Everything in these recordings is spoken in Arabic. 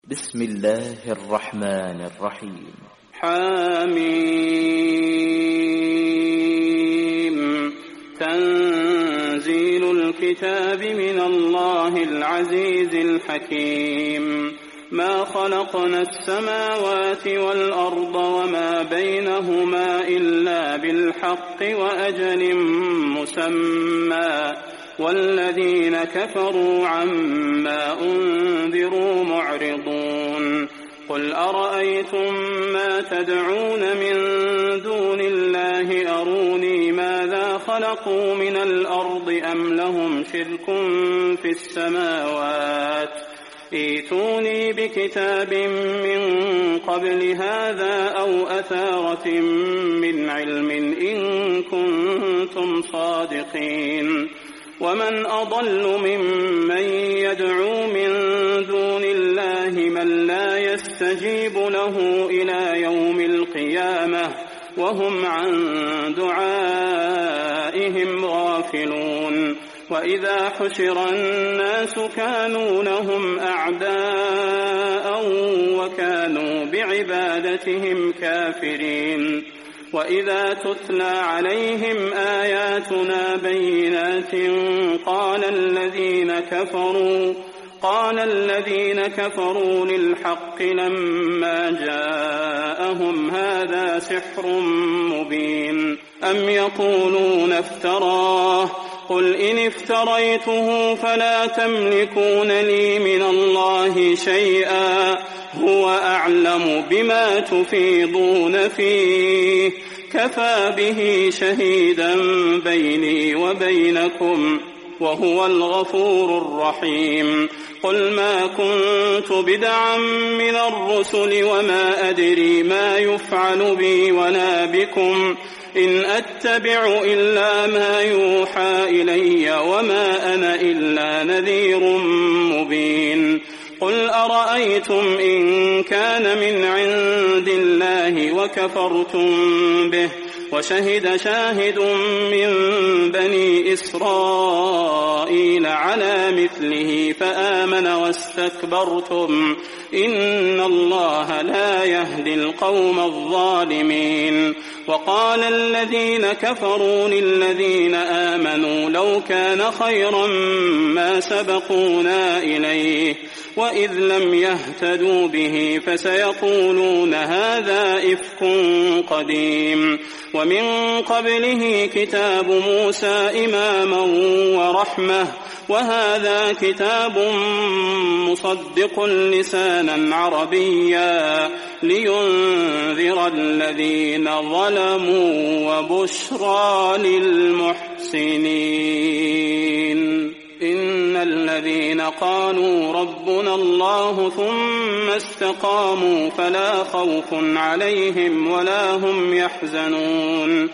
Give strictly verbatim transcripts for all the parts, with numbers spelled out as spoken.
بسم الله الرحمن الرحيم. حميم. تنزيل الكتاب من الله العزيز الحكيم. ما خلقنا السماوات والأرض وما بينهما إلا بالحق وأجل مسمى والذين كفروا عما أنذروا معرضون. قل أرأيتم ما تدعون من دون الله أروني ماذا خلقوا من الأرض أم لهم شرك في السماوات ائتوني بكتاب من قبل هذا أو أثارة من علم إن كنتم صادقين. ومن أضل ممن يدعو من دون الله من لا يستجيب له إلى يوم القيامة وهم عن دعائهم غافلون. وإذا حشر الناس كانوا لهم أعداء وكانوا بعبادتهم كافرين. وإذا تتلى عليهم آياتنا بينات قال الذين كفروا قال الذين كفروا للحق لما جاءهم هذا سحر مبين أم يقولون افتراه قل إن افتريته فلا تملكون لي من الله شيئا هو أعلم بما تفيضون فيه كفى به شهيدا بيني وبينكم وهو الغفور الرحيم. قل ما كنت بدعا من الرسل وما أدري ما يفعل بي ولا بكم إن أتبع إلا ما يوحى إلي وما أنا إلا نذير مبين. قل أرأيتم إن كان من عند الله وكفرتم به وشهد شاهد من بني إسرائيل على مثله فآمن واستكبرتم إن الله لا يهدي القوم الظالمين. وقال الذين كفروا للذين آمنوا لو كان خيرا ما سبقونا إليه وإذ لم يهتدوا به فسيقولون هذا إفك قديم. ومن قبله كتاب موسى إماما ورحمة وهذا كتاب مصدق لسانا عربيا لينذر الذين ظلموا وبشرى للمحسنين. إن الذين قالوا ربنا الله ثم استقاموا فلا خوف عليهم ولا هم يحزنون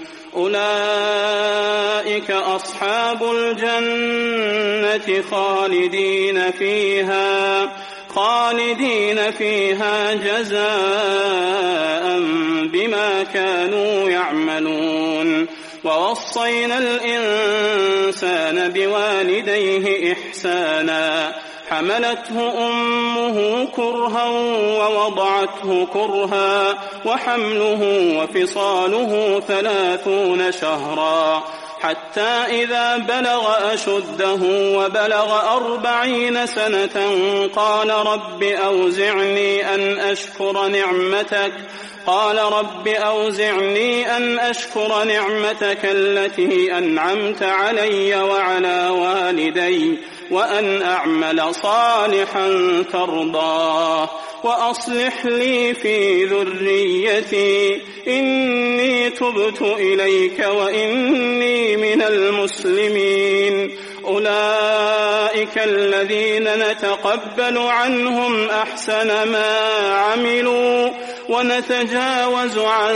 أولئك أصحاب الجنة خالدين فيها خالدين فيها جزاء بما كانوا يعملون. ووصينا الإنسان بوالديه إحسانا حملته أمه كرها ووضعته كرها وحمله وفصاله ثلاثون شهرا حتى إذا بلغ أشده وبلغ أربعين سنة قال رب أوزعني أن أشكر نعمتك قال رب أوزعني أن أشكر نعمتك التي أنعمت علي وعلى والدي وأن أعمل صالحا ترضاه وأصلح لي في ذريتي إني تبت إليك وإني من المسلمين. أولئك الذين نتقبل عنهم أحسن ما عملوا ونتجاوز عن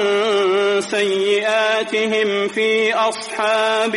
سيئاتهم في أصحاب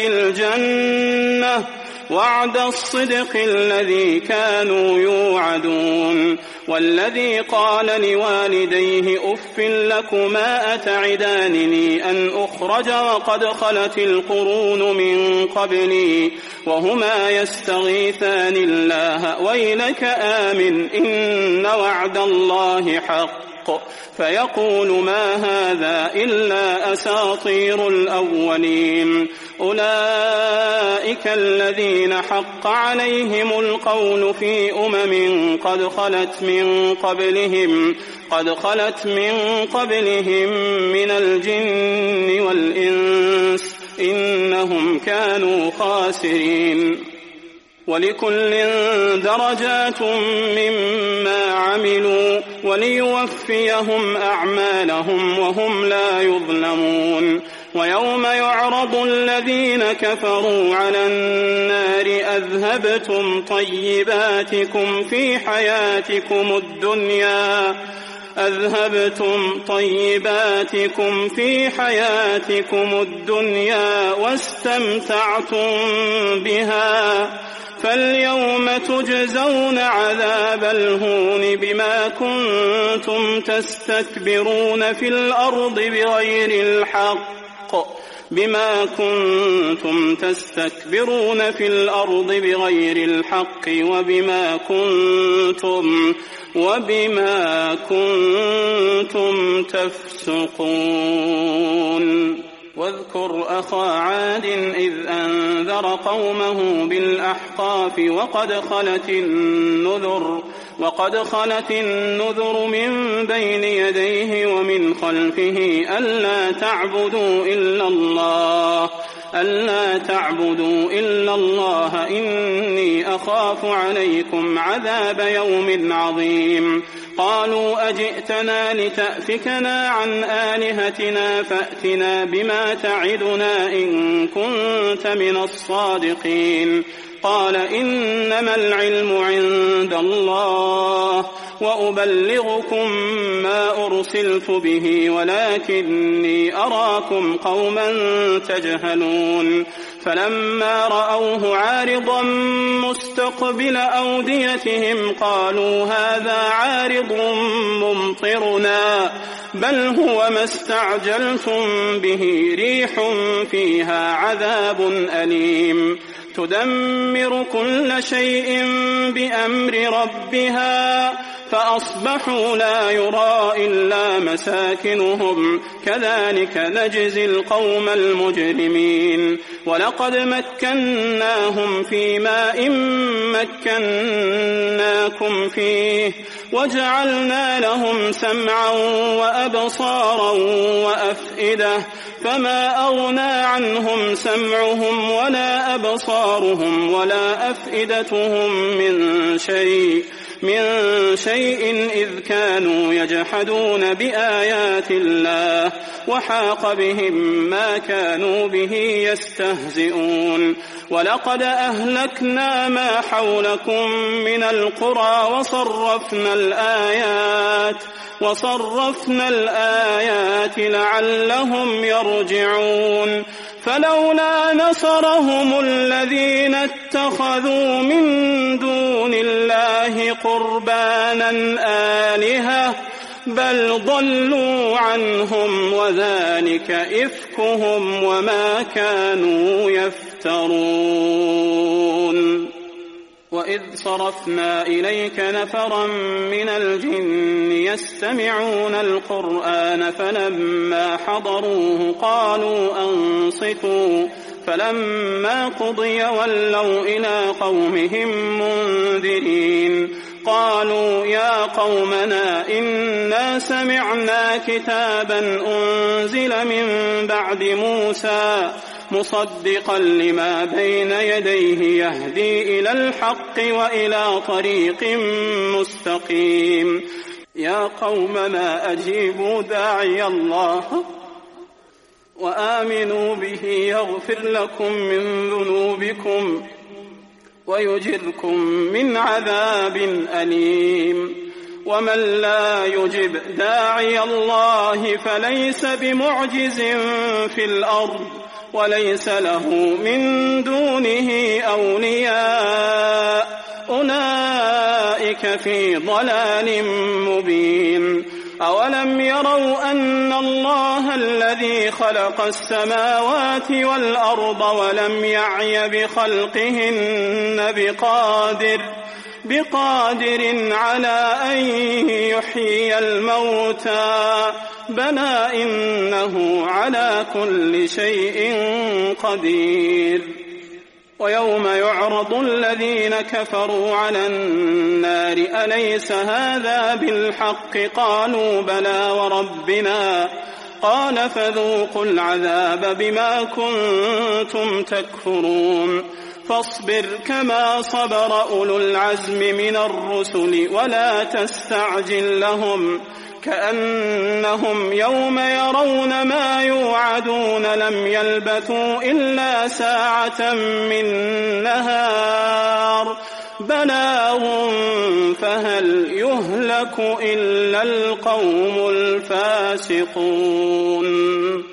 الجنة وعد الصدق الذي كانوا يوعدون. والذي قال لوالديه أف لكما أتعدانني أن أخرج وقد خلت القرون من قبلي وهما يستغيثان الله ويلك آمن إن وعد الله حق فيقول ما هذا إلا أساطير الأولين أولئك الذين حق عليهم القول في أمم قد خلت من قبلهم قد خلت من قبلهم من الجن والإنس إنهم كانوا خاسرين ولكل درجات مما عملوا وليوفيهم أعمالهم وهم لا يظلمون ويوم يعرض الذين كفروا على النار أذهبتم طيباتكم في حياتكم الدنيا أذهبتم طيباتكم في حياتكم الدنيا واستمتعتم بها فاليوم تجزون عذاب الهون بما كنتم تستكبرون في الأرض بغير الحق بما كنتم تستكبرون في الأرض بغير الحق وبما كنتم وبما كنتم تفسقون واذكر أخا عاد إذ أنذر قومه بالأحقاف وقد خلت النذر وقد خلت النذر من بين يديه ومن خلفه ألا تعبدوا إلا الله ألا تعبدوا إلا الله إني أخاف عليكم عذاب يوم عظيم قالوا أجئتنا لتأفكنا عن آلهتنا فأتنا بما تعدنا إن كنت من الصادقين قال إنما العلم عند الله وأبلغكم ما أرسلت به ولكني أراكم قوما تجهلون فلما رأوه عارضا مستقبل أوديتهم قالوا هذا عارض ممطرنا بل هو ما استعجلتم به ريح فيها عذاب أليم تدمر كل شيء بأمر ربها فأصبحوا لا يرى إلا مساكنهم كذلك نجزي القوم المجرمين ولقد مكناهم في ماء مكناكم فيه وجعلنا لهم سمعا وأبصارا وأفئدة فما أغنى عنهم سمعهم ولا أبصارهم ولا أفئدتهم من شيء من شيء إذ كانوا يجحدون بآيات الله وحاق بهم ما كانوا به يستهزئون ولقد أهلكنا ما حولكم من القرى وصرفنا الآيات وصرفنا الآيات لعلهم يرجعون فلولا نصرهم الذين اتخذوا من دون الله قربانا آلهة بل ضلوا عنهم وذلك إفكهم وما كانوا يفترون وإذ صرفنا إليك نفرا من الجن يستمعون القرآن فلما حضروه قالوا أنصتوا فلما قضي ولوا إلى قومهم منذرين قالوا يا قومنا إنا سمعنا كتابا أنزل من بعد موسى مصدقا لما بين يديه يهدي إلى الحق وإلى طريق مستقيم يا قومنا أجيبوا داعي الله وآمنوا به يغفر لكم من ذنوبكم ويجركم من عذاب أليم ومن لا يجب داعي الله فليس بمعجز في الأرض وليس له من دونه أولياء أولئك في ضلال مبين أولم يروا أن الله الذي خلق السماوات والأرض ولم يعي بخلقهن بقادر بقادر على أن يحيي الموتى بلى إنه على كل شيء قدير ويوم يعرض الذين كفروا على النار أليس هذا بالحق قالوا بلى وربنا قال فذوقوا العذاب بما كنتم تكفرون فاصبر كما صبر أولو العزم من الرسل ولا تستعجل لهم كأنهم يوم يرون ما يوعدون لم يلبثوا إلا ساعة من نهار بلاغ فهل يهلك إلا القوم الفاسقون.